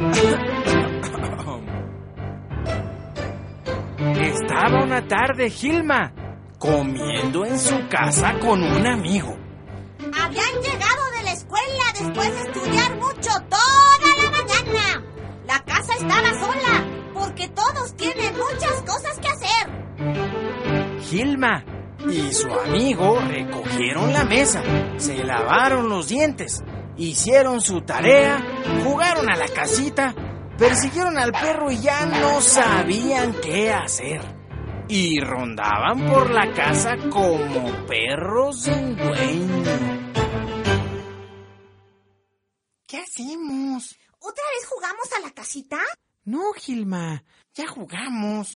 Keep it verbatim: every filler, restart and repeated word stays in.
Estaba una tarde Gilma comiendo en su casa con un amigo. Habían llegado de la escuela después de estudiar mucho toda la mañana. La casa estaba sola porque todos tienen muchas cosas que hacer. Gilma y su amigo recogieron la mesa, se lavaron los dientes, hicieron su tarea, jugaron a la casita, persiguieron al perro y ya no sabían qué hacer. Y rondaban por la casa como perros sin dueño. ¿Qué hacemos? ¿Otra vez jugamos a la casita? No, Gilma, ya jugamos.